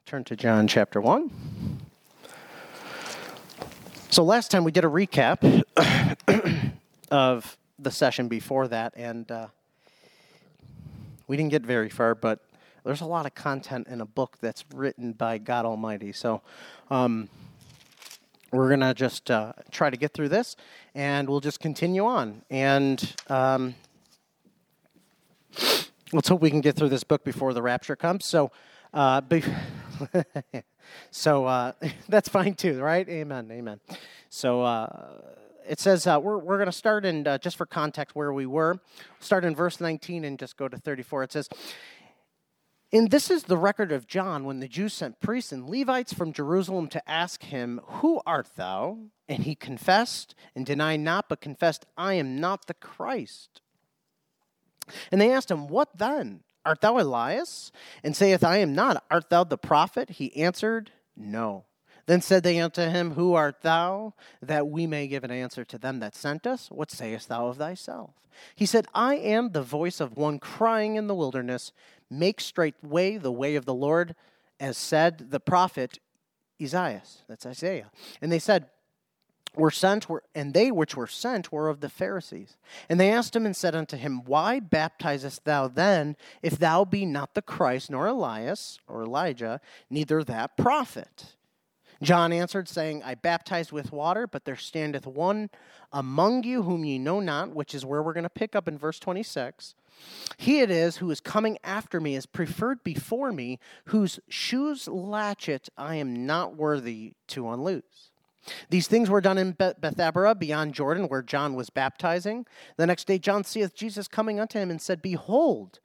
Turn to John chapter 1. So last time we did a recap of the session before that, and we didn't get very far, but there's a lot of content in a book that's written by God Almighty. So we're going to just try to get through this, and we'll just continue on. And let's hope we can get through this book before the rapture comes. So that's fine too, right? Amen. So it says we're going to start in, just for context where we were, start in verse 19 and just go to 34. It says, "And this is the record of John when the Jews sent priests and Levites from Jerusalem to ask him, 'Who art thou?' And he confessed and denied not, but confessed, 'I am not the Christ.' And they asked him, 'What then? Art thou Elias?' And saith, 'I am not. Art thou the prophet?' He answered, 'No.' Then said they unto him, 'Who art thou? That we may give an answer to them that sent us. What sayest thou of thyself?' He said, 'I am the voice of one crying in the wilderness, make straight the way of the Lord, as said the prophet Isaiah.'" That's Isaiah. "And they said, and they which were sent were of the Pharisees. And they asked him and said unto him, 'Why baptizest thou then, if thou be not the Christ, nor Elias, or Elijah, neither that prophet?' John answered, saying, 'I baptize with water, but there standeth one among you whom ye know not,'" which is where we're going to pick up in verse 26. "He it is who is coming after me, is preferred before me, whose shoes latchet I am not worthy to unloose. These things were done in Bethabara, beyond Jordan, where John was baptizing. The next day John seeth Jesus coming unto him, and said, Behold,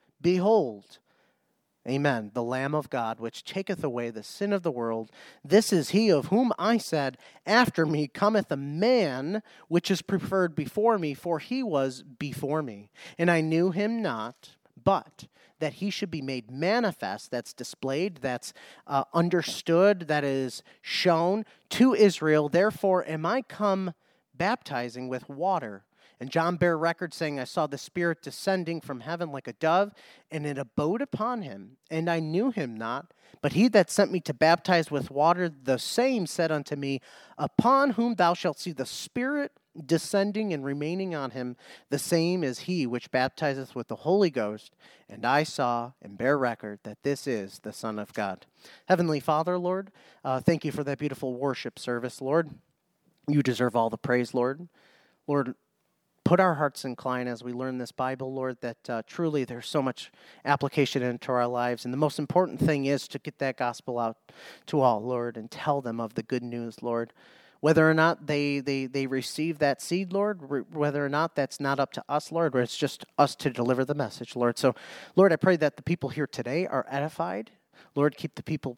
Amen, the Lamb of God, which taketh away the sin of the world. This is he of whom I said, After me cometh a man, which is preferred before me, for he was before me. And I knew him not, but that he should be made manifest," that's displayed, that's understood, that is shown to Israel. "Therefore am I come baptizing with water. And John bare record, saying, I saw the Spirit descending from heaven like a dove, and it abode upon him. And I knew him not. But he that sent me to baptize with water, the same said unto me, Upon whom thou shalt see the Spirit descending and remaining on him, the same is he which baptizeth with the Holy Ghost. And I saw and bear record that this is the Son of God." Heavenly Father, Lord, thank you for that beautiful worship service, Lord. You deserve all the praise, Lord. Lord, put our hearts inclined as we learn this Bible, Lord, that truly there's so much application into our lives. And the most important thing is to get that gospel out to all, Lord, and tell them of the good news, Lord. Whether or not they receive that seed, Lord, whether or not that's not up to us, Lord, or it's just us to deliver the message, Lord. So, Lord, I pray that the people here today are edified. Lord, keep the people,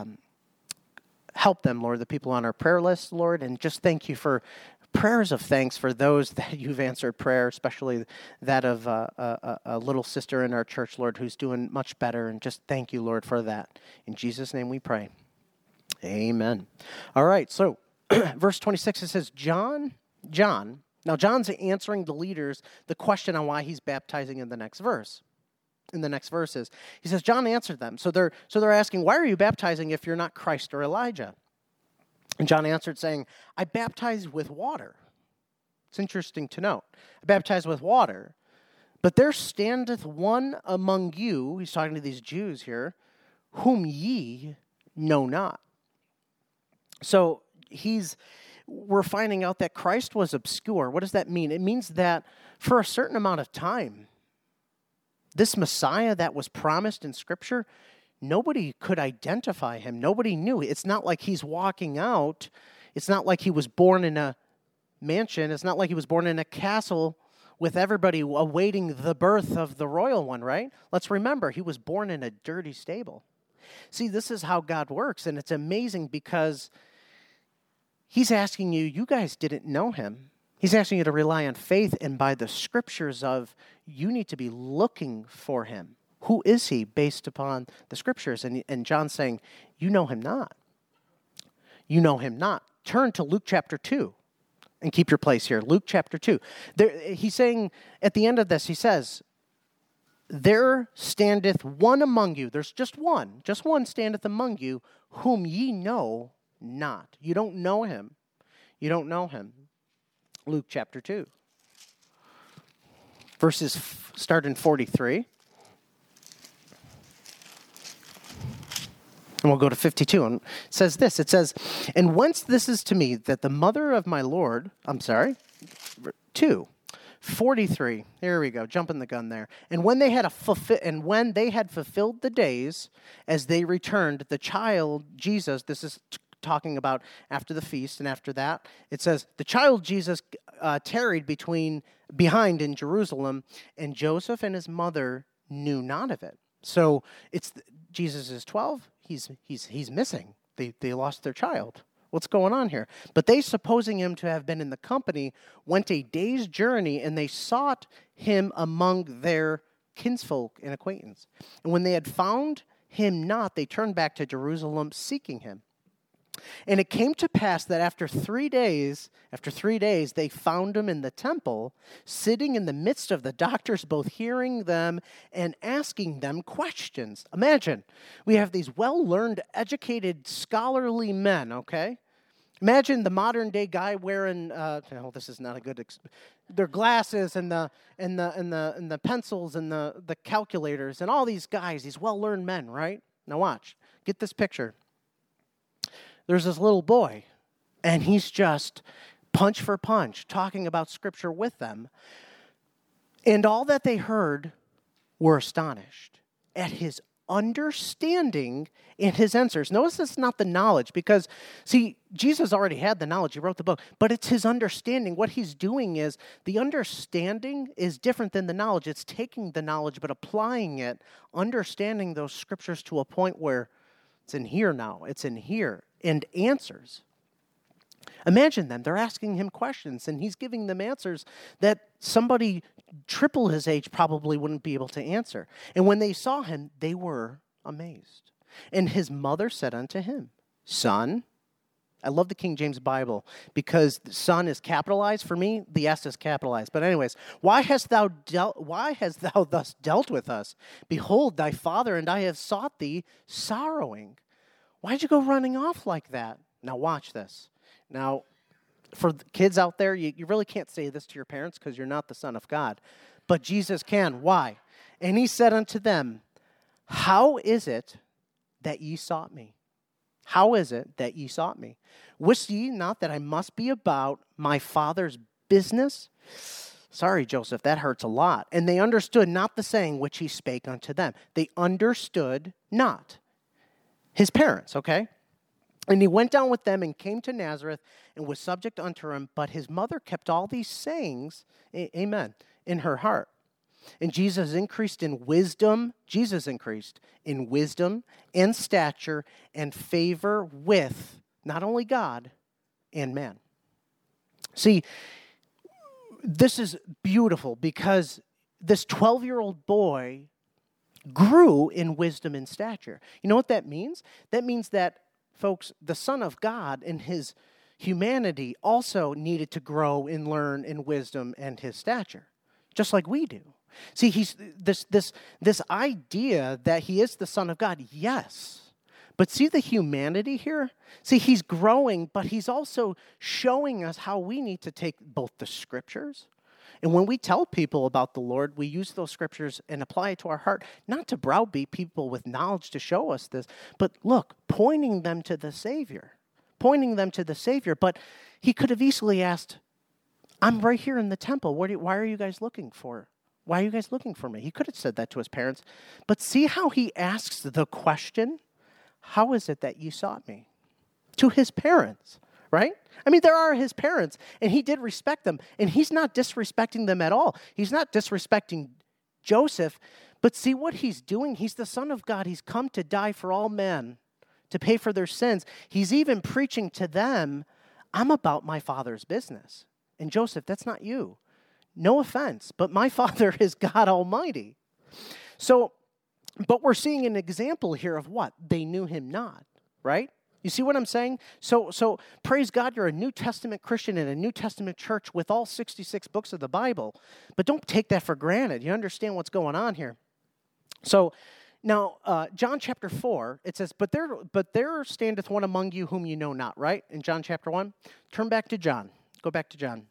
help them, Lord, the people on our prayer list, Lord, and just thank you for prayers of thanks for those that you've answered prayer, especially that of a little sister in our church, Lord, who's doing much better, and just thank you, Lord, for that. In Jesus' name we pray. Amen. All right, so verse 26, it says, John. Now, John's answering the leaders the question on why he's baptizing in the next verse. In the next verses, he says, John answered them. So they're asking, why are you baptizing if you're not Christ or Elijah? And John answered, saying, I baptize with water. It's interesting to note. I baptize with water. But there standeth one among you, he's talking to these Jews here, whom ye know not. So we're finding out that Christ was obscure. What does that mean? It means that for a certain amount of time, this Messiah that was promised in Scripture, nobody could identify him. Nobody knew. It's not like he's walking out. It's not like he was born in a mansion. It's not like he was born in a castle with everybody awaiting the birth of the royal one, right? Let's remember, he was born in a dirty stable. See, this is how God works, and it's amazing because he's asking you guys didn't know him. He's asking you to rely on faith and by the Scriptures of you need to be looking for him. Who is he based upon the Scriptures? And John's saying, you know him not. You know him not. Turn to Luke chapter 2 and keep your place here. Luke chapter 2. He's saying at the end of this, he says, there standeth one among you. There's just one standeth among you, whom ye know not. You don't know him. You don't know him. Luke chapter 2. Verses start in 43. And we'll go to 52. And it says this. It says, and whence this is to me, that the mother of my Lord, 43. Here we go, jumping the gun there. And when they had fulfilled the days, as they returned, the child Jesus, this is talking about after the feast, and after that, it says, the child Jesus tarried behind in Jerusalem, and Joseph and his mother knew not of it. So Jesus is 12. He's missing. They lost their child. What's going on here? But they, supposing him to have been in the company, went a day's journey, and they sought him among their kinsfolk and acquaintance. And when they had found him not, they turned back to Jerusalem, seeking him. And it came to pass that after 3 days, they found him in the temple, sitting in the midst of the doctors, both hearing them and asking them questions. Imagine, we have these well-learned, educated, scholarly men, okay? Imagine the modern day guy wearing, this is not a good, their glasses and the pencils and the calculators and all these guys, these well-learned men, right? Now watch, get this picture. There's this little boy, and he's just punch for punch, talking about Scripture with them. And all that they heard were astonished at his understanding and his answers. Notice it's not the knowledge, because, see, Jesus already had the knowledge. He wrote the book, but it's his understanding. What he's doing is, the understanding is different than the knowledge. It's taking the knowledge, but applying it, understanding those Scriptures to a point where it's in here now. It's in here. And answers. Imagine them. They're asking him questions, and he's giving them answers that somebody triple his age probably wouldn't be able to answer. And when they saw him, they were amazed. And his mother said unto him, Son, I love the King James Bible, because son is capitalized. For me, the S is capitalized. But anyways, why hast thou thus dealt with us? Behold, thy father and I have sought thee sorrowing. Why'd you go running off like that? Now watch this. Now, for the kids out there, you really can't say this to your parents because you're not the Son of God. But Jesus can. Why? And he said unto them, How is it that ye sought me? How is it that ye sought me? Wist ye not that I must be about my Father's business? Sorry, Joseph, that hurts a lot. And they understood not the saying which he spake unto them. They understood not. His parents, okay? And he went down with them and came to Nazareth and was subject unto him. But his mother kept all these sayings, amen, in her heart. And Jesus increased in wisdom and stature and favor with not only God and man. See, this is beautiful because this 12-year-old boy grew in wisdom and stature. You know what that means? That means that, folks, the Son of God in his humanity also needed to grow and learn in wisdom and his stature, just like we do. See, he's this idea that he is the Son of God, yes. But see the humanity here? See, he's growing, but he's also showing us how we need to take both the Scriptures. And when we tell people about the Lord, we use those Scriptures and apply it to our heart, not to browbeat people with knowledge to show us this, but look, pointing them to the Savior. But he could have easily asked, I'm right here in the temple. Why are you guys looking for? Why are you guys looking for me? He could have said that to his parents. But see how he asks the question, how is it that you sought me? To his parents, right? I mean, there are his parents, and he did respect them, and he's not disrespecting them at all. He's not disrespecting Joseph, but see what he's doing? He's the Son of God. He's come to die for all men, to pay for their sins. He's even preaching to them, I'm about my Father's business. And Joseph, that's not you. No offense, but my Father is God Almighty. So, but we're seeing an example here of what? They knew him not, right? You see what I'm saying? So praise God, you're a New Testament Christian in a New Testament church with all 66 books of the Bible. But don't take that for granted. You understand what's going on here. So now, John chapter 4, it says, but there standeth one among you whom you know not, right? In John chapter 1. Turn back to John. Go back to John.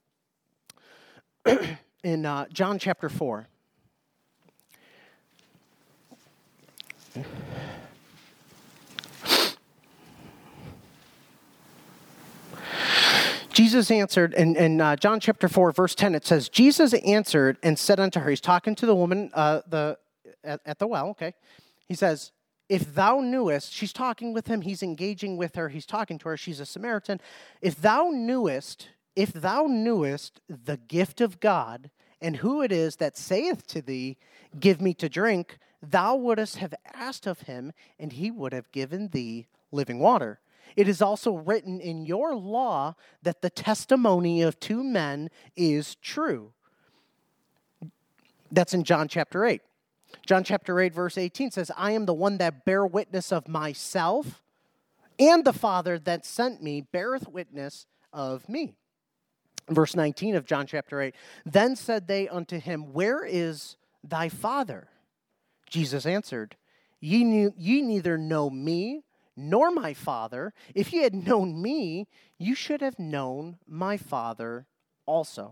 In John chapter 4. Jesus answered, in John chapter 4, verse 10, it says, Jesus answered and said unto her, he's talking to the woman at the well, okay? He says, if thou knewest, she's talking with him, he's engaging with her, he's talking to her, she's a Samaritan. If thou knewest the gift of God, and who it is that saith to thee, give me to drink, thou wouldest have asked of him, and he would have given thee living water. It is also written in your law that the testimony of two men is true. That's in John chapter 8. John chapter 8, verse 18 says, I am the one that bear witness of myself, and the Father that sent me beareth witness of me. Verse 19 of John chapter 8, then said they unto him, where is thy Father? Jesus answered, ye neither know me, nor my Father. If ye had known me, you should have known my Father also.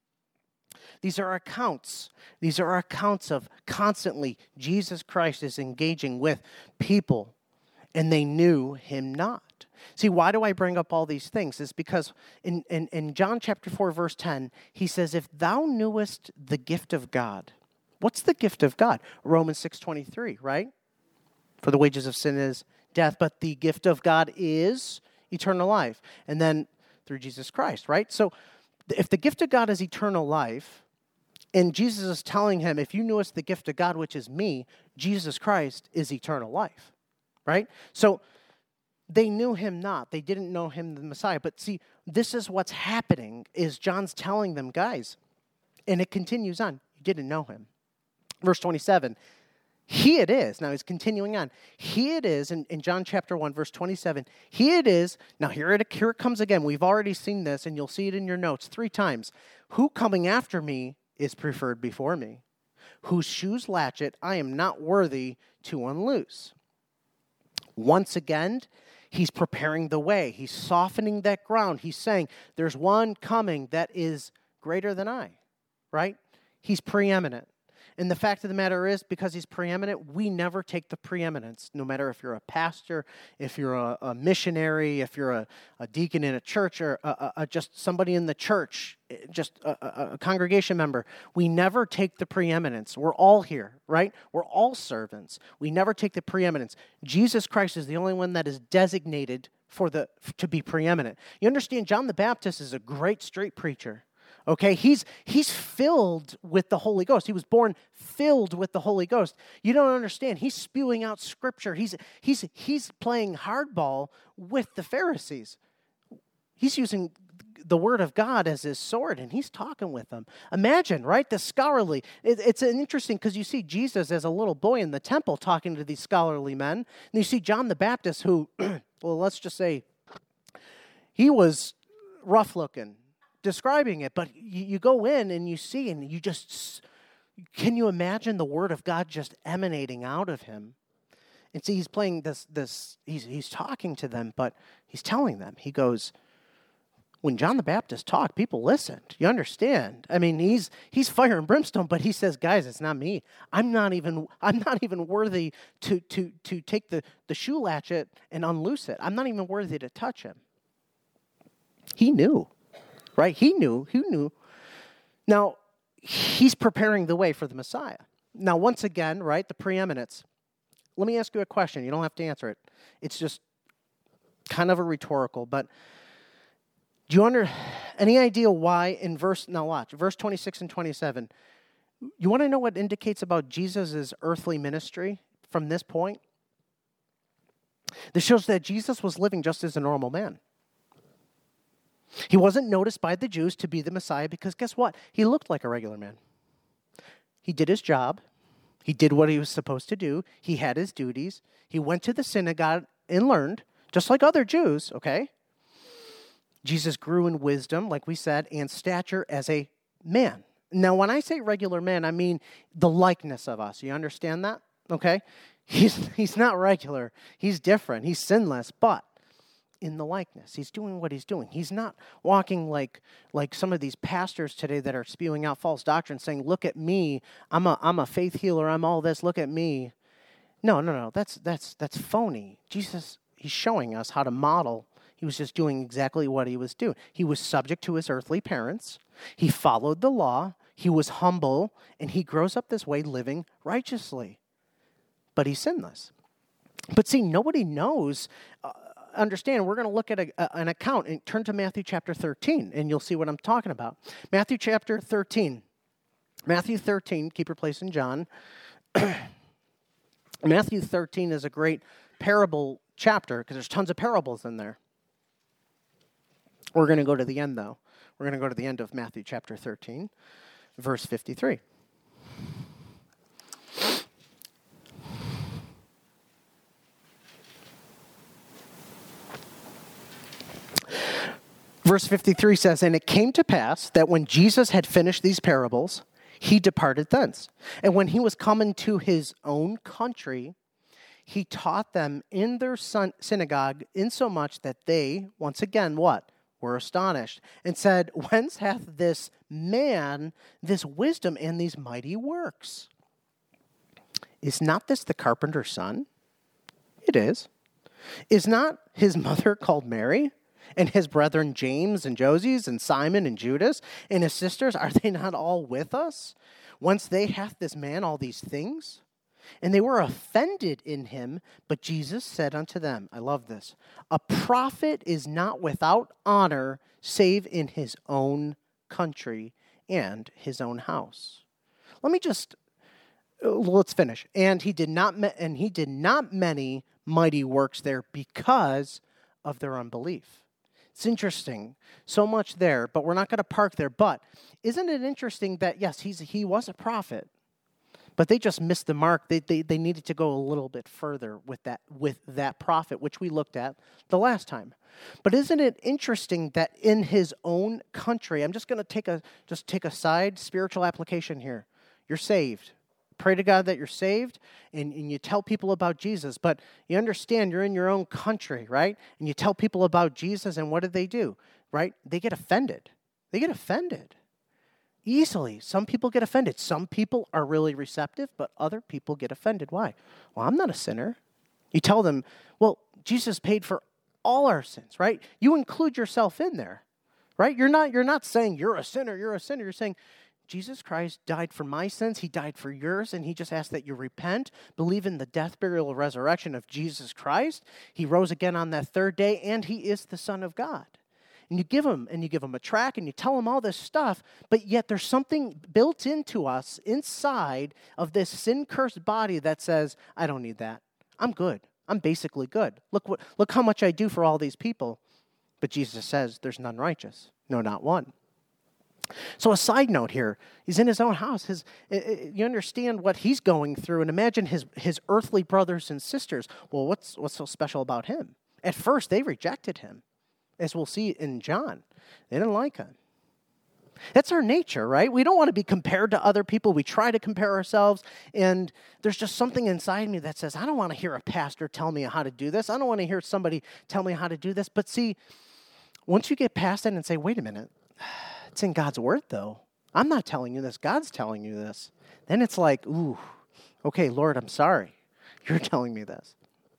These are accounts. These are accounts of constantly Jesus Christ is engaging with people, and they knew him not. See, why do I bring up all these things? It's because in John chapter 4, verse 10, he says, if thou knewest the gift of God. What's the gift of God? Romans 6:23, right? For the wages of sin is death, but the gift of God is eternal life. And then through Jesus Christ, right? So if the gift of God is eternal life, and Jesus is telling him, if you knewest the gift of God, which is me, Jesus Christ is eternal life, right? So they knew him not. They didn't know him, the Messiah. But see, this is what's happening, is John's telling them, guys, and it continues on. You didn't know him. Verse 27, he it is. Now he's continuing on. He it is, in John chapter 1, verse 27, he it is. Now here it comes again. We've already seen this, and you'll see it in your notes 3 times. Who coming after me is preferred before me, whose shoes latchet I am not worthy to unloose. Once again, he's preparing the way. He's softening that ground. He's saying, there's one coming that is greater than I, right? He's preeminent. And the fact of the matter is, because he's preeminent, we never take the preeminence, no matter if you're a pastor, if you're a missionary, if you're a deacon in a church, or just somebody in the church, just a congregation member. We never take the preeminence. We're all here, right? We're all servants. We never take the preeminence. Jesus Christ is the only one that is designated to be preeminent. You understand, John the Baptist is a great street preacher. Okay, he's filled with the Holy Ghost. He was born filled with the Holy Ghost. You don't understand. He's spewing out scripture. He's playing hardball with the Pharisees. He's using the word of God as his sword, and he's talking with them. Imagine, right? The scholarly. It's interesting because you see Jesus as a little boy in the temple talking to these scholarly men, and you see John the Baptist, who, well, let's just say, he was rough looking. Describing it, but you go in and you see, and you just, can you imagine the word of God just emanating out of him? And see, he's playing he's talking to them, but he's telling them, he goes, when John the Baptist talked, people listened. You understand? I mean, he's fire and brimstone, but he says, guys, it's not me. I'm not even worthy to take the shoe latchet and unloose it. I'm not even worthy to touch him. He knew. Right? He knew. Now, he's preparing the way for the Messiah. Now, once again, right, the preeminence. Let me ask you a question. You don't have to answer it. It's just kind of a rhetorical, but do you any idea why in verse 26 and 27, you want to know what indicates about Jesus' earthly ministry from this point? This shows that Jesus was living just as a normal man. He wasn't noticed by the Jews to be the Messiah because guess what? He looked like a regular man. He did his job. He did what he was supposed to do. He had his duties. He went to the synagogue and learned, just like other Jews, okay? Jesus grew in wisdom, like we said, and stature as a man. Now, when I say regular man, I mean the likeness of us. You understand that? okay? He's not regular. He's different. He's sinless, but in the likeness. He's doing what he's doing. He's not walking like some of these pastors today that are spewing out false doctrine, saying, "Look at me. I'm a faith healer. I'm all this. Look at me." No. That's phony. Jesus, he's showing us how to model. He was just doing exactly what he was doing. He was subject to his earthly parents. He followed the law. He was humble, and he grows up this way living righteously. But he's sinless. But see, nobody knows. Understand, we're going to look at an account and turn to Matthew chapter 13, and you'll see what I'm talking about. Matthew chapter 13. Matthew 13, keep your place in John. Matthew 13 is a great parable chapter because there's tons of parables in there. We're going to go to the end, though. We're going to go to the end of Matthew chapter 13, verse 53. Verse 53 says, "And it came to pass that when Jesus had finished these parables, he departed thence. And when he was come into his own country, he taught them in their synagogue, insomuch that they," once again, what? "Were astonished, and said, Whence hath this man this wisdom and these mighty works? Is not this the carpenter's son? It is. Is not his mother called Mary? And his brethren James and Joses and Simon and Judas and his sisters, are they not all with us? Whence they hath this man all these things? And they were offended in him, but Jesus said unto them," I love this, "A prophet is not without honor, save in his own country and his own house." Let's finish. "And he did not many mighty works there because of their unbelief." It's interesting. So much there, but we're not going to park there. But isn't it interesting that, yes, he was a prophet, but they just missed the mark. They needed to go a little bit further with that prophet, which we looked at the last time. But isn't it interesting that in his own country, I'm just going to take a side spiritual application here. You're saved. Pray to God that you're saved, and you tell people about Jesus. But you understand you're in your own country, right? And you tell people about Jesus, and what do? Right? They get offended. They get offended. Easily. Some people get offended. Some people are really receptive, but other people get offended. Why? Well, I'm not a sinner. You tell them, well, Jesus paid for all our sins, right? You include yourself in there, right? You're not saying you're a sinner. You're saying, Jesus Christ died for my sins. He died for yours, and he just asks that you repent, believe in the death, burial, and resurrection of Jesus Christ. He rose again on that third day, and he is the Son of God. And you give him a tract, and you tell him all this stuff, but yet there's something built into us inside of this sin-cursed body that says, I don't need that. I'm good. I'm basically good. Look how much I do for all these people. But Jesus says there's none righteous. No, not one. So a side note here, he's in his own house. You understand what he's going through, and imagine his earthly brothers and sisters. Well, what's so special about him? At first, they rejected him, as we'll see in John. They didn't like him. That's our nature, right? We don't want to be compared to other people. We try to compare ourselves, and there's just something inside me that says, I don't want to hear a pastor tell me how to do this. I don't want to hear somebody tell me how to do this. But see, once you get past that and say, wait a minute, it's in God's word, though. I'm not telling you this. God's telling you this. Then it's like, ooh, okay, Lord, I'm sorry. You're telling me this.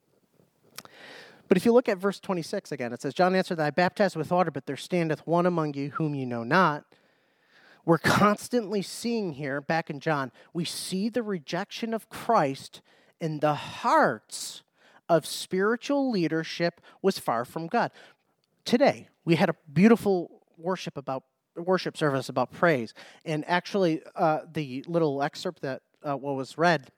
But if you look at verse 26 again, it says, John answered, I baptize with water, but there standeth one among you whom you know not. We're constantly seeing here, back in John, we see the rejection of Christ in the hearts of spiritual leadership was far from God. Today, we had a beautiful worship service about praise. And actually, the little excerpt that what was read,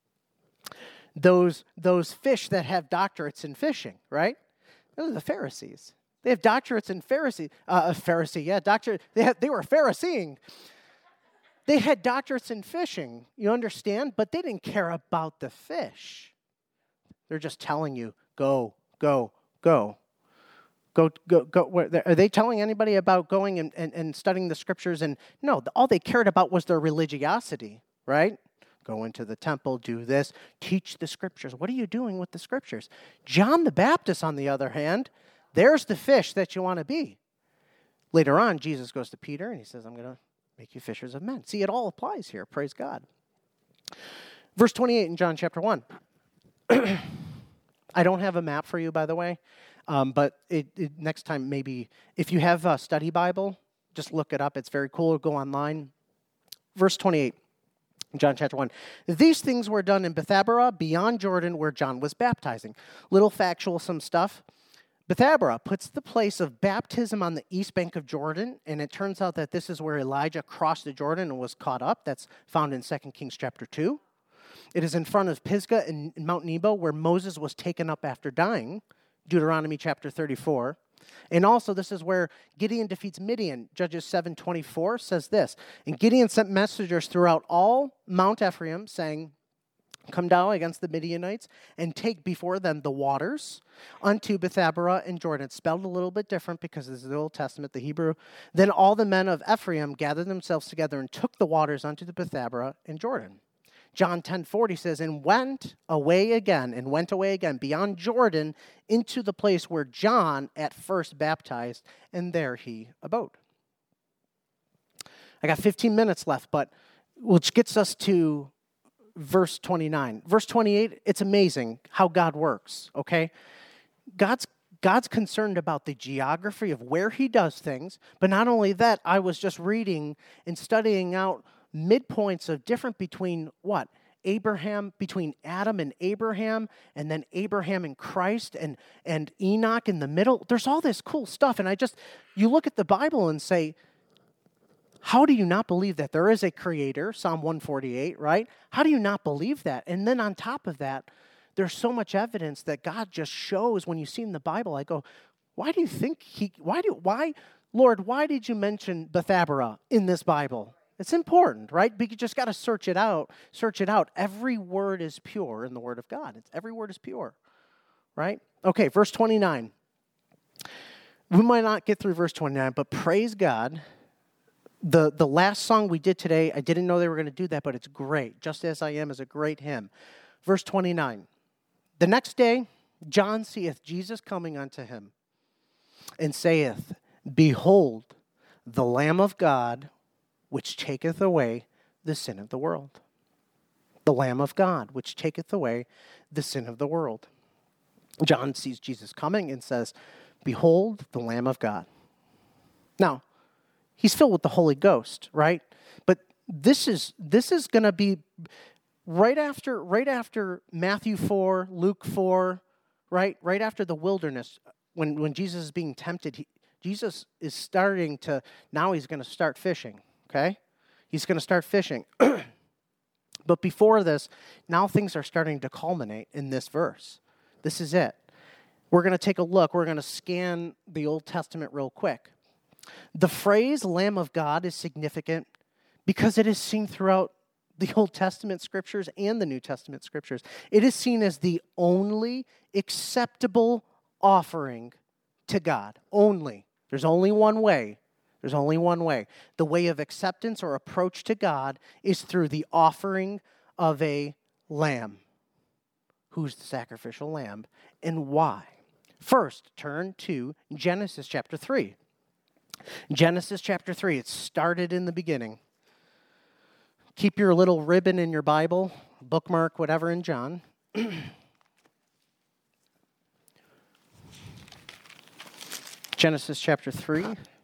those fish that have doctorates in fishing, right? Those are the Pharisees. They have doctorates in doctorate. They were Phariseeing. They had doctorates in fishing, you understand? But they didn't care about the fish. They're just telling you, go. Go. Are they telling anybody about going and studying the scriptures? And no, all they cared about was their religiosity, right? go into the temple, do this, teach the scriptures. What are you doing with the scriptures? John the Baptist, on the other hand, there's the fish that you want to be. Later on, Jesus goes to Peter and he says, I'm going to make you fishers of men. See, it all applies here. Praise God. Verse 28 in John chapter 1. I don't have a map for you, by the way, but next time maybe, if you have a study Bible, just look it up. It's very cool. Go online. Verse 28, John chapter 1. These things were done in Bethabara, beyond Jordan, where John was baptizing. Little factual, some stuff. Bethabara puts the place of baptism on the east bank of Jordan, and it turns out that this is where Elijah crossed the Jordan and was caught up. That's found in 2 Kings chapter 2. It is in front of Pisgah in Mount Nebo, where Moses was taken up after dying, Deuteronomy chapter 34. And also, this is where Gideon defeats Midian. Judges 7:24 says this, and Gideon sent messengers throughout all Mount Ephraim, saying, come down against the Midianites and take before them the waters unto Bethabara and Jordan. It's spelled a little bit different because this is the Old Testament, the Hebrew. Then all the men of Ephraim gathered themselves together and took the waters unto the Bethabara and Jordan. John 10:40 says, and went away again beyond Jordan into the place where John at first baptized, and there he abode. I got 15 minutes left, but which gets us to verse 29. Verse 28, it's amazing how God works, okay? God's concerned about the geography of where he does things, but not only that, I was just reading and studying out midpoints of different between what? Between Adam and Abraham, and then Abraham and Christ, and Enoch in the middle. There's all this cool stuff, and you look at the Bible and say, how do you not believe that there is a creator? Psalm 148, right? How do you not believe that? And then on top of that, there's so much evidence that God just shows when you see in the Bible. I go, why do you think Lord, why did you mention Bethabara in this Bible? It's important, right? But you just got to search it out. Every word is pure in the Word of God. Every word is pure, right? Okay, verse 29. We might not get through verse 29, but praise God. The last song we did today, I didn't know they were going to do that, but it's great. Just As I Am is a great hymn. Verse 29. The next day, John seeth Jesus coming unto him, and saith, behold, the Lamb of God, which taketh away the sin of the world. The Lamb of God, which taketh away the sin of the world. John sees Jesus coming and says, behold, the Lamb of God. Now, he's filled with the Holy Ghost, right? But this is going to be right after Matthew 4, Luke 4, right? Right after the wilderness, when Jesus is being tempted, Jesus is starting to, now he's going to start fishing, okay? He's going to start fishing. But before this, now things are starting to culminate in this verse. This is it. We're going to take a look. We're going to scan the Old Testament real quick. The phrase Lamb of God is significant because it is seen throughout the Old Testament scriptures and the New Testament scriptures. It is seen as the only acceptable offering to God. Only. There's only one way. There's only one way. The way of acceptance or approach to God is through the offering of a lamb. Who's the sacrificial lamb and why? First, turn to Genesis chapter 3. Genesis chapter 3, it started in the beginning. Keep your little ribbon in your Bible, bookmark, whatever in John. Genesis chapter 3.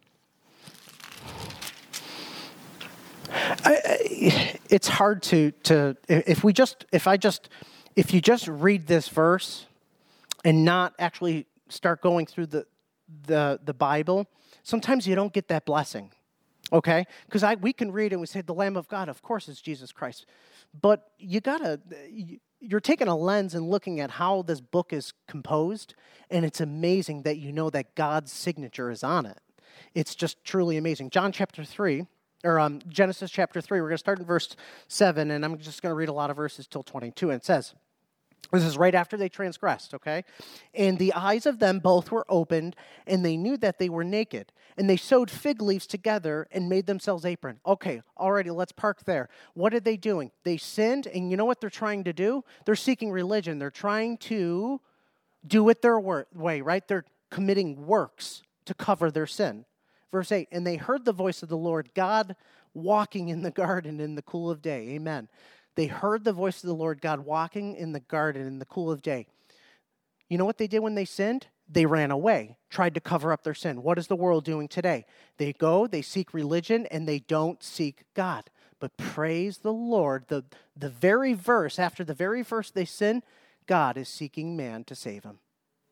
It's hard to if you just read this verse and not actually start going through the Bible, sometimes you don't get that blessing, okay? Because we can read and we say the Lamb of God, of course, is Jesus Christ, but you're taking a lens and looking at how this book is composed, and it's amazing that you know that God's signature is on it. It's just truly amazing. Genesis chapter 3, we're going to start in verse 7, and I'm just going to read a lot of verses till 22, and it says, This is right after they transgressed, okay? And the eyes of them both were opened, and they knew that they were naked. And they sewed fig leaves together and made themselves apron. Okay, already, let's park there. What are they doing? They sinned, and you know what they're trying to do? They're seeking religion. They're trying to do it their way, right? They're committing works to cover their sin. Verse 8, and they heard the voice of the Lord God walking in the garden in the cool of day. Amen. They heard the voice of the Lord God walking in the garden in the cool of day. You know what they did when they sinned? They ran away, tried to cover up their sin. What is the world doing today? They go, they seek religion, and they don't seek God. But praise the Lord, the very verse, after the very verse they sin, God is seeking man to save him.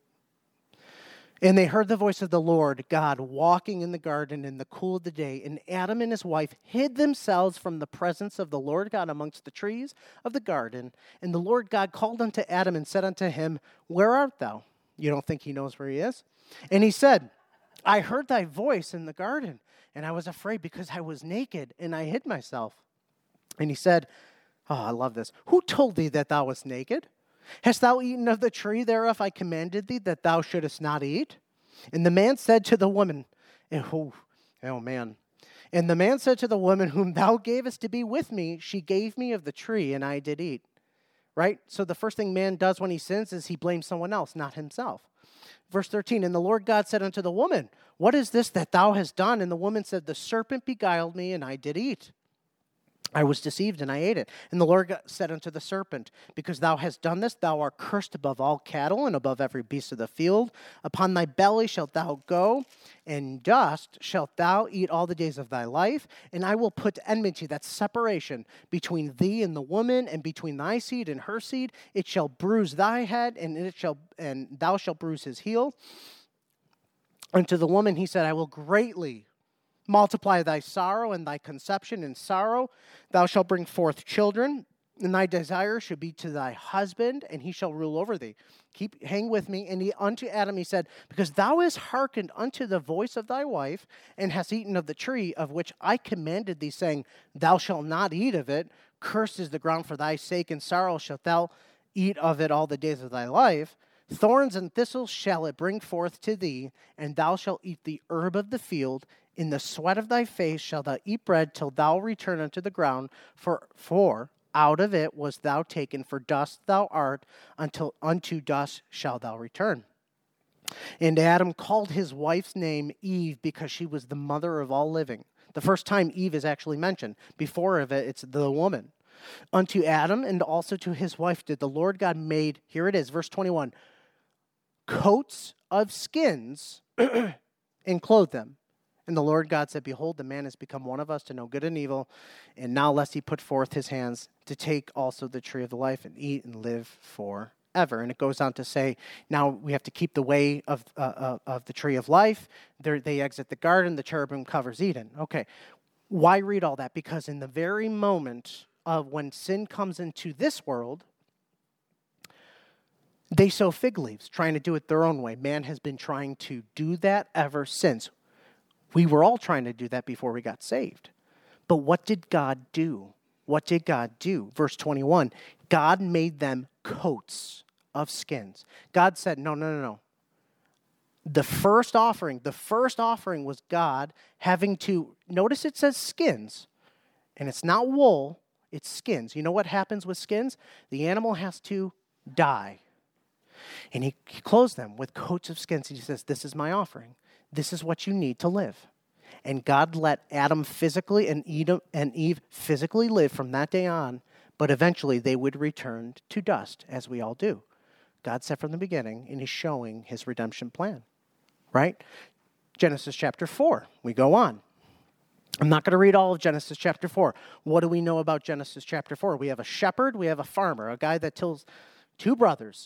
And they heard the voice of the Lord God walking in the garden in the cool of the day. And Adam and his wife hid themselves from the presence of the Lord God amongst the trees of the garden. And the Lord God called unto Adam and said unto him, where art thou? You don't think he knows where he is? And he said, I heard thy voice in the garden, and I was afraid because I was naked, and I hid myself. And he said, oh, I love this. Who told thee that thou wast naked? Hast thou eaten of the tree thereof I commanded thee that thou shouldest not eat? And the man said to the woman, oh man. And the man said to the woman whom thou gavest to be with me, she gave me of the tree, and I did eat. Right? So the first thing man does when he sins is he blames someone else, not himself. Verse 13, and the Lord God said unto the woman, what is this that thou hast done? And the woman said, the serpent beguiled me, and I did eat. I was deceived, and I ate it. And the Lord God said unto the serpent, because thou hast done this, thou art cursed above all cattle and above every beast of the field. Upon thy belly shalt thou go, and dust shalt thou eat all the days of thy life. And I will put enmity, that's separation, between thee and the woman, and between thy seed and her seed. It shall bruise thy head, and thou shalt bruise his heel. Unto the woman he said, I will greatly multiply thy sorrow and thy conception in sorrow. Thou shalt bring forth children, and thy desire should be to thy husband, and he shall rule over thee. Hang with me. And unto Adam he said, because thou hast hearkened unto the voice of thy wife, and hast eaten of the tree of which I commanded thee, saying, thou shalt not eat of it. Cursed is the ground for thy sake, and sorrow shalt thou eat of it all the days of thy life. Thorns and thistles shall it bring forth to thee, and thou shalt eat the herb of the field. In the sweat of thy face shalt thou eat bread till thou return unto the ground, for out of it wast thou taken, for dust thou art, unto dust shalt thou return. And Adam called his wife's name Eve, because she was the mother of all living. The first time Eve is actually mentioned. Before of it, it's the woman. Unto Adam and also to his wife did the Lord God made, here it is, verse 21, coats of skins and clothed them. And the Lord God said, behold, the man has become one of us to know good and evil. And now lest he put forth his hands to take also the tree of the life and eat and live forever. And it goes on to say, now we have to keep the way of the tree of life. They exit the garden. The cherubim covers Eden. Okay. Why read all that? Because in the very moment of when sin comes into this world, they sow fig leaves, trying to do it their own way. Man has been trying to do that ever since. We were all trying to do that before we got saved. But what did God do? What did God do? Verse 21, God made them coats of skins. God said, no. The first offering was God having to, notice it says skins, and it's not wool, it's skins. You know what happens with skins? The animal has to die. And he clothes them with coats of skins. He says, this is my offering. This is what you need to live. And God let Adam physically and Eve physically live from that day on, but eventually they would return to dust, as we all do. God said from the beginning, and he's showing his redemption plan, right? Genesis chapter 4, we go on. I'm not going to read all of Genesis chapter 4. What do we know about Genesis chapter 4? We have a shepherd, we have a farmer, a guy that tills two brothers,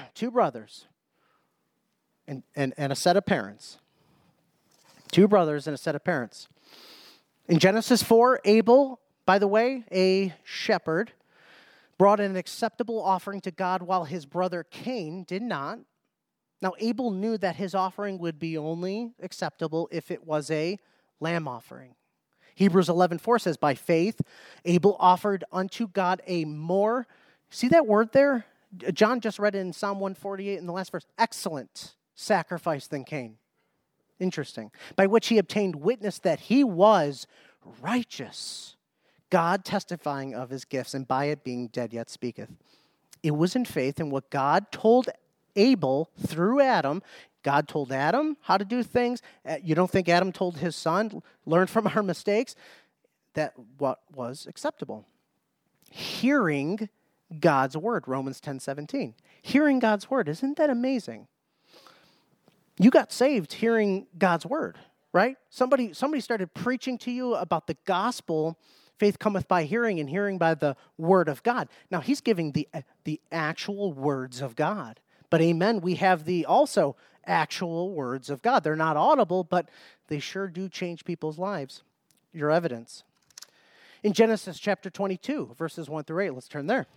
and a set of parents. Two brothers and a set of parents. In Genesis 4, Abel, by the way, a shepherd, brought an acceptable offering to God while his brother Cain did not. Now, Abel knew that his offering would be only acceptable if it was a lamb offering. Hebrews 11:4 says, by faith, Abel offered unto God a more, see that word there? John just read it in Psalm 148 in the last verse. Excellent sacrifice than Cain. Interesting. By which he obtained witness that he was righteous, God testifying of his gifts, and by it being dead yet speaketh. It was in faith in what God told Abel through Adam. God told Adam how to do things. You don't think Adam told his son, learn from our mistakes? That what was acceptable. Hearing God's word, Romans 10:17. Hearing God's word, isn't that amazing? You got saved hearing God's word, right? Somebody started preaching to you about the gospel. Faith cometh by hearing, and hearing by the word of God. Now, he's giving the actual words of God. But amen, we have the also actual words of God. They're not audible, but they sure do change people's lives. Your evidence. In Genesis chapter 22, verses 1 through 8, let's turn there.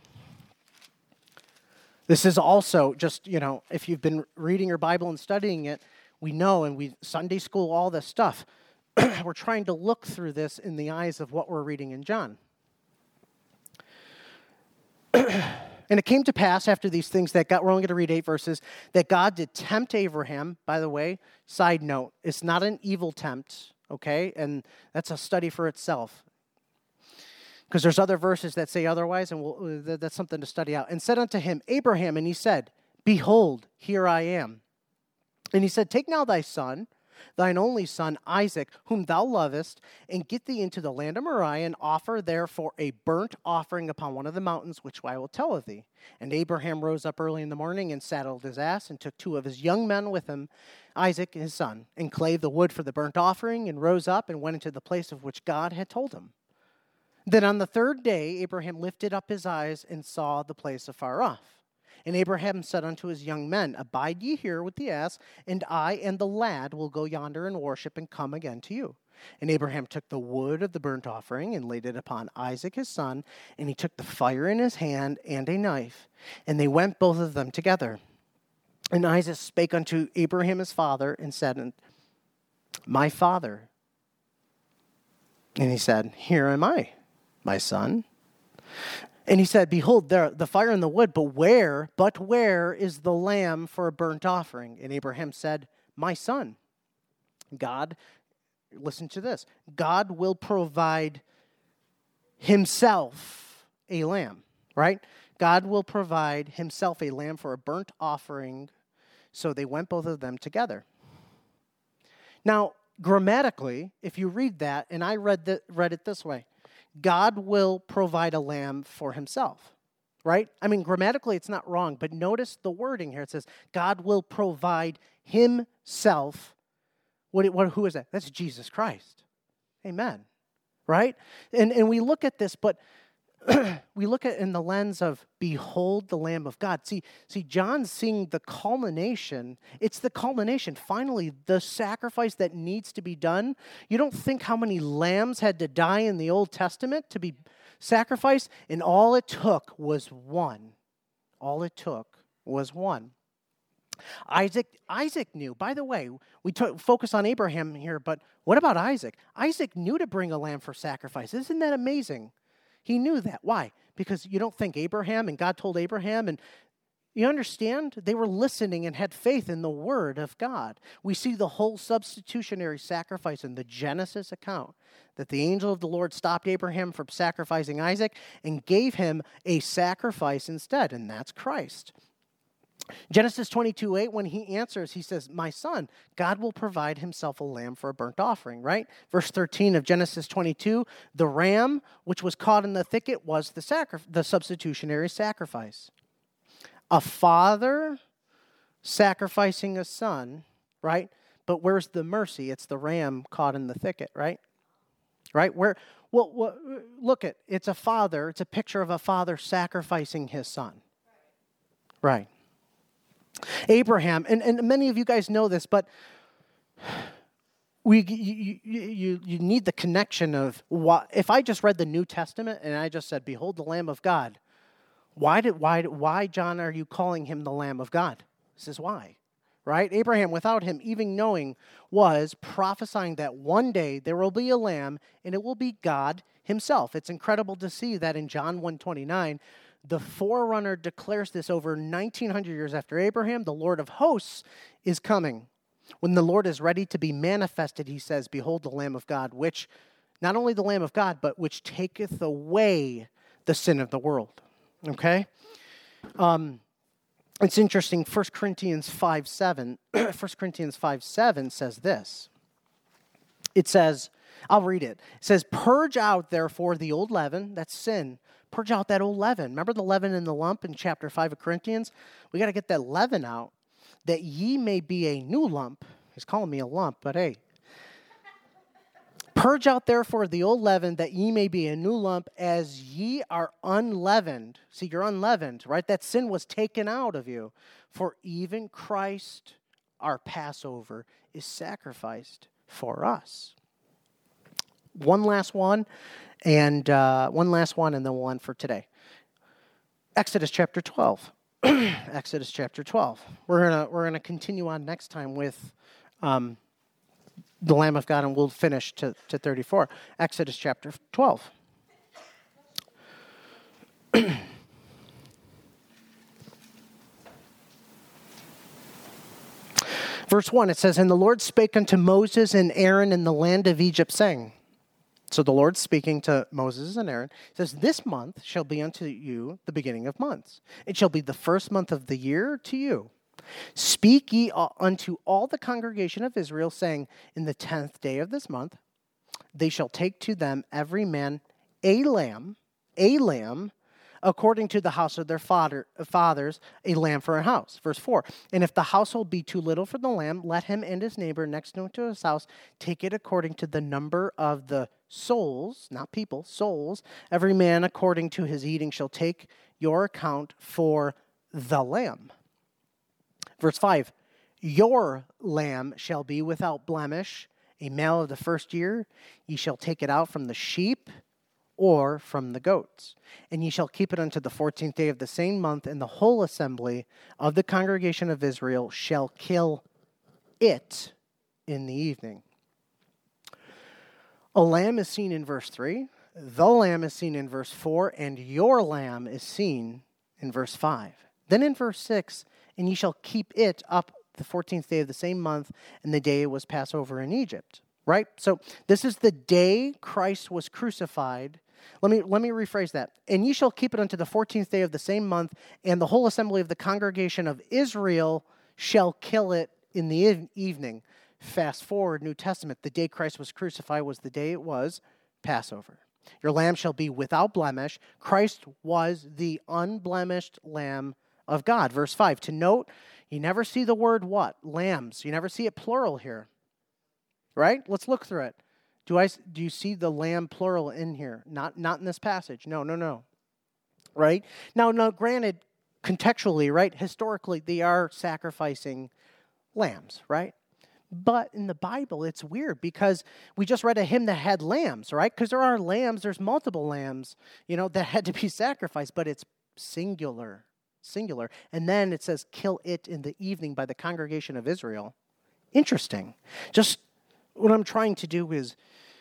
This is also just, if you've been reading your Bible and studying it, we know, and we Sunday school, all this stuff. We're trying to look through this in the eyes of what we're reading in John. And it came to pass after these things that God, we're only going to read 8 verses, that God did tempt Abraham. By the way, side note, it's not an evil tempt, okay? And that's a study for itself. Because there's other verses that say otherwise, and that's something to study out. And said unto him, Abraham, and he said, Behold, here I am. And he said, Take now thy son, thine only son Isaac, whom thou lovest, and get thee into the land of Moriah, and offer therefore a burnt offering upon one of the mountains, which I will tell of thee. And Abraham rose up early in the morning, and saddled his ass, and took 2 of his young men with him, Isaac his son, and clave the wood for the burnt offering, and rose up, and went into the place of which God had told him. Then on the 3rd day, Abraham lifted up his eyes and saw the place afar off. And Abraham said unto his young men, Abide ye here with the ass, and I and the lad will go yonder and worship and come again to you. And Abraham took the wood of the burnt offering and laid it upon Isaac his son, and he took the fire in his hand and a knife, and they went both of them together. And Isaac spake unto Abraham his father, and said, My father. And he said, Here am I, my son. And he said, Behold, there the fire and the wood, but where is the lamb for a burnt offering? And Abraham said, My son. God, listen to this, God will provide himself a lamb, right? God will provide himself a lamb for a burnt offering. So they went both of them together. Now, grammatically, if you read that, and I read it this way, God will provide a lamb for himself, right? I mean, grammatically, it's not wrong, but notice the wording here. It says, God will provide himself. Who is that? That's Jesus Christ. Amen, right? And we look at this, but we look at it in the lens of, behold the Lamb of God. See, John's seeing the culmination. It's the culmination. Finally, the sacrifice that needs to be done. You don't think how many lambs had to die in the Old Testament to be sacrificed? And all it took was one. All it took was one. Isaac knew. By the way, we focus on Abraham here, but what about Isaac? Isaac knew to bring a lamb for sacrifice. Isn't that amazing? He knew that. Why? Because you don't think Abraham, and God told Abraham, and you understand? They were listening and had faith in the word of God. We see the whole substitutionary sacrifice in the Genesis account, that the angel of the Lord stopped Abraham from sacrificing Isaac and gave him a sacrifice instead, and that's Christ. Genesis 22:8, when he answers, he says, My son, God will provide himself a lamb for a burnt offering, right? Verse 13 of Genesis 22, the ram which was caught in the thicket was the substitutionary sacrifice. A father sacrificing a son, right? But where's the mercy? It's the ram caught in the thicket, right? Right? Look at, it's a father, it's a picture of a father sacrificing his son. Right. Abraham, and many of you guys know this, but you need the connection of what. If I just read the New Testament and I just said, "Behold, the Lamb of God," why, John, are you calling him the Lamb of God? This is why, right? Abraham, without him even knowing, was prophesying that one day there will be a lamb, and it will be God himself. It's incredible to see that in John 1:29. The forerunner declares this over 1,900 years after Abraham. The Lord of hosts is coming. When the Lord is ready to be manifested, he says, behold the Lamb of God, which, not only the Lamb of God, but which taketh away the sin of the world. Okay? It's interesting, 1 Corinthians 5:7 says this. It says, I'll read it. It says, purge out, therefore, the old leaven, that's sin. Purge out that old leaven. Remember the leaven in the lump in chapter 5 of Corinthians? We got to get that leaven out, that ye may be a new lump. He's calling me a lump, but hey. Purge out, therefore, the old leaven, that ye may be a new lump, as ye are unleavened. See, you're unleavened, right? That sin was taken out of you. For even Christ, our Passover, is sacrificed for us. One last one, and then one for today. Exodus chapter 12. Exodus chapter 12. We're gonna continue on next time with the Lamb of God, and we'll finish to 34. Exodus chapter 12. Verse 1, it says, and the Lord spake unto Moses and Aaron in the land of Egypt, saying, so the Lord's speaking to Moses and Aaron. He says, this month shall be unto you the beginning of months. It shall be the first month of the year to you. Speak ye unto all the congregation of Israel, saying, in the 10th day of this month, they shall take to them every man a lamb, according to the house of their fathers, a lamb for a house. Verse 4, and if the household be too little for the lamb, let him and his neighbor next to his house take it according to the number of the souls, not people, souls. Every man according to his eating shall take your account for the lamb. Verse 5, your lamb shall be without blemish, a male of the first year. Ye shall take it out from the sheep or from the goats. And ye shall keep it unto the 14th day of the same month, and the whole assembly of the congregation of Israel shall kill it in the evening. A lamb is seen in verse 3, the lamb is seen in verse 4, and your lamb is seen in verse 5. Then in verse 6, and ye shall keep it up the 14th day of the same month, and the day it was Passover in Egypt. Right? So this is the day Christ was crucified. Let me rephrase that. And ye shall keep it unto the 14th day of the same month, and the whole assembly of the congregation of Israel shall kill it in the evening. Fast forward, New Testament, the day Christ was crucified was the day it was Passover. Your lamb shall be without blemish. Christ was the unblemished Lamb of God. Verse 5, to note, you never see the word what? Lambs. You never see it plural here. Right? Let's look through it. Do you see the lamb plural in here? Not in this passage. No. Right? Now, granted, contextually, right? Historically, they are sacrificing lambs, right? But in the Bible, it's weird because we just read a hymn that had lambs, right? Because there are lambs, there's multiple lambs, that had to be sacrificed, but it's singular. And then it says, kill it in the evening by the congregation of Israel. Interesting. Just what I'm trying to do is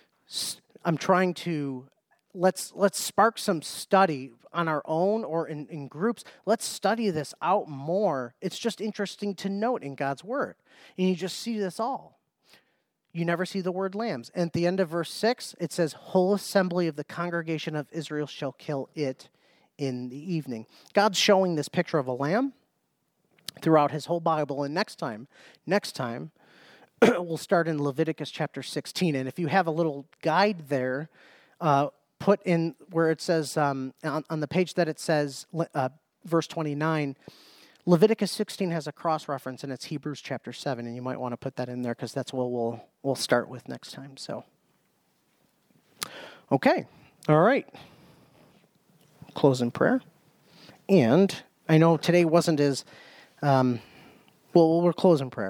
let's spark some study on our own or in groups. Let's study this out more. It's just interesting to note in God's word. And you just see this all. You never see the word lambs. And at the end of verse 6, it says, whole assembly of the congregation of Israel shall kill it in the evening. God's showing this picture of a lamb throughout his whole Bible. And next time, we'll start in Leviticus chapter 16. And if you have a little guide there, put in where it says, on the page that it says, verse 29, Leviticus 16 has a cross-reference, and it's Hebrews chapter 7. And you might want to put that in there because that's what we'll start with next time. So, okay. All right. Close in prayer. And I know today wasn't as, we'll close in prayer.